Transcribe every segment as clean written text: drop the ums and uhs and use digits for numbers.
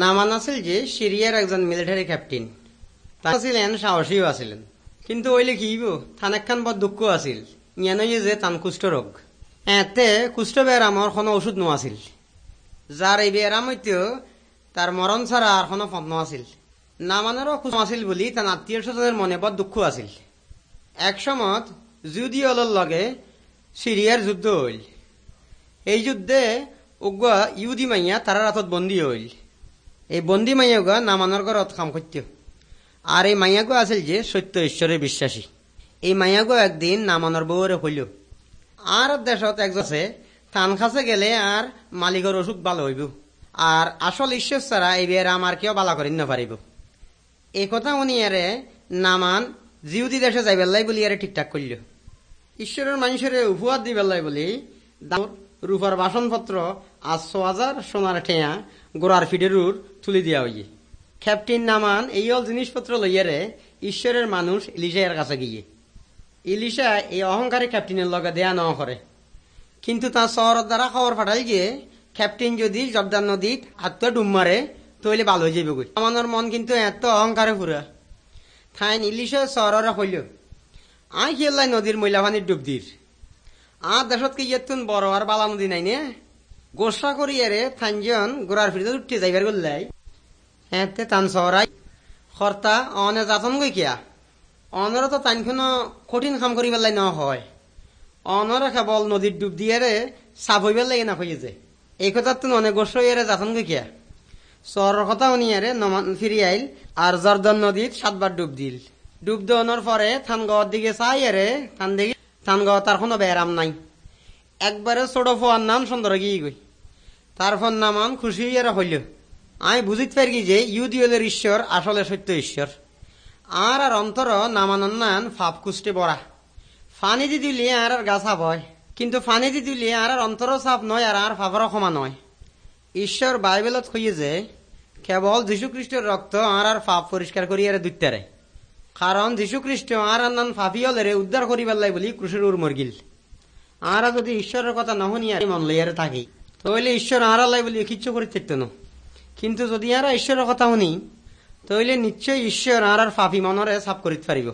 নামান আছিল যে সিরিয়ার একজন মিলিটারি ক্যাপ্টেন। তারা ছিলেন সাহসীও আছিলেন, কিন্তু ওইলে কি থান একখান বড় দুঃখ আছিল ইয়ানই যে তান কুষ্ঠ রোগ। এতে কুষ্ঠ বেরামর কোনো ওষুধ নো আছিল। যার এই বেরাম হইতেও তার মরণ ছাড়া আর কোনো পথ নো আছিল। নামানেরও খুশ আছিল বলি তার আত্মীয় স্বজনের মনে বড় দুঃখ আছিল। এক সময় যুদিওলর লগে সিরিয়ার যুদ্ধ হইল। এই যুদ্ধে উগুয়া ইহুদি মাইয়া তারা রাতত বন্দী হইল। এই বন্দী মাইয়াগুয়া নামানোর ঘরত কাম করত। আর এই মাইয়াগো আছিল যে সত্য ঈশ্বরের বিশ্বাসী। এই মাইয়াগো একদিন নামানোর বউরে হইল, আর দেশত একজন আছে থান খাসে গেলে আর মালিকের অসুখ ভালো হইব, আর আসল ঈশ্বর ছাড়া এই বিয়ের আমার কেউ বালা করিন না পারিব। এই কথা উনি আরে নামান জিউদি দেশে যাই বেল্লাই বলি আরে ঠিকঠাক করল। ঈশ্বরের মানুষের উপহার দি বেল্লাই বলি রূপার বাসনপত্র আর ৬,০০০ সোনার ঠেয়া গোড়ার ফিডেরুর তুলি দিয়া হইয়ে। ক্যাপ্টেন নামান এই অল জিনিসপত্র লইয়ারে ঈশ্বরের মানুষ ইলিশার কাছে গিয়ে। ইলিশা এই অহংকারী ক্যাপ্টেনের লগে দেয়া ন করে, কিন্তু তার শহরের দ্বারা খবর পাঠাই গিয়ে ক্যাপ্টেন যদি জর্দান নদীত হাত ডুব মারে তৈলে ভালো হয়ে যাবে। আমাদের মন কিন্তু এত অহংকারে পুরা। থাইন ইলিশা শহরে হইল আই খেলাই নদীর ময়লা পানির ডুব দির। আর দেশত কি ইয়তুন বড় আর বালা নদী নাই নে গোসা করিয়ারে থানজন গোড়ার ফিরে উঠতে যাইবার গল্লাই। হ্যাঁ তান শহরাই কর্তা অনে যাতন গই কিয়া অনর তো তানখন কঠিন কাম করি পেলাই ন হয়। অনরে কেবল নদীর ডুব দিয়ারে সাফ হইবার লাগে না হইছে। এই কথা তুমি অনেক গোস হইয়ারে যাতন গই কিয়া শহরের কথা উনিয়ারে নমান ফিরি আইল আর জর্দান নদীর 7 বার ডুব দিল। ডুব দেওয়ানোর পরে থানগাঁওয়ার দিকে চাইয়ারে থান দেখি থানগাঁও তার কোনো বেরাম নাই। একবারে ছোট ফোয়ার নাম সুন্দর গিয়ে গই। তারপর নামান খুশি হইয়ারা হইল আমি বুঝিতে পারি যে ইউদিওলের ঈশ্বর আসলে সত্য ঈশ্বর। আর আর অন্তর নামানন নান ফাপ কুষ্টে বড়া। ফানি দি দিলে আর গা সাপ হয়, কিন্তু ফানি দি দিলে আর অন্তরও সাপ নয় আর ফাপরও ক্ষমা নয়। ঈশ্বর বাইবেলত কইয়ে যে কেবল যীশুখ্রিস্টের রক্ত আর ফাপ পরিষ্কার করিয়ারে দুইটারে, কারণ যীশুখ্রিস্ট আর নান ফাপিয়লেরে উদ্ধার করিবার লাই বলি ক্রুশের উর মরগিল। আর যদি ঈশ্বরের কথা নহনিয়া মন লইয়ারে থাকি তাহলে ঈশ্বর আর লাই বলি কিচ্ছু করি থাকতো না। কিন্তু যদি আর ঈশ্বরের কথা শুনি তাহলে নিশ্চয় ঈশ্বর আর ফাপি মনরে সাফ করিতে পারিব।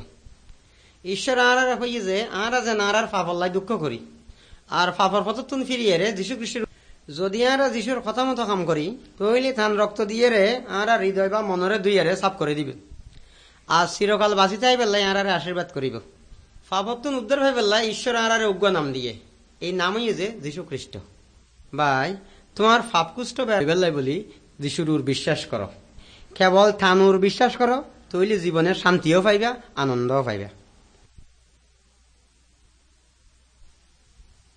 ঈশ্বর আর হইয়ে যে আর যেন আর ফাপল্লাই দুঃখ করি আর ফাপর পথতুন ফিরিয়ে রে যীশু খ্রিস্টের যদি আর যিশুর কথা মতো কাম করি তাহলে থান রক্ত দিয়ে রে আর হৃদয় বা মনরে দুইয়ারে সাফ করে দিবে। আর চিরকাল বাঁচিতে পেলাই আর আশীর্বাদ করিব। ফাপতুন উদ্ধার হয়ে পেলাই ঈশ্বর আর উগ্র নাম দিয়ে, এই নামই যে যীশু খ্রিস্ট। ভাই তোমার ফাপকুষ্ট বেলাই বলি যিশুর বিশ্বাস করো, কেবল থানুর বিশ্বাস করো, তৈলে জীবনের শান্তিও পাইবা, আনন্দও পাইবা।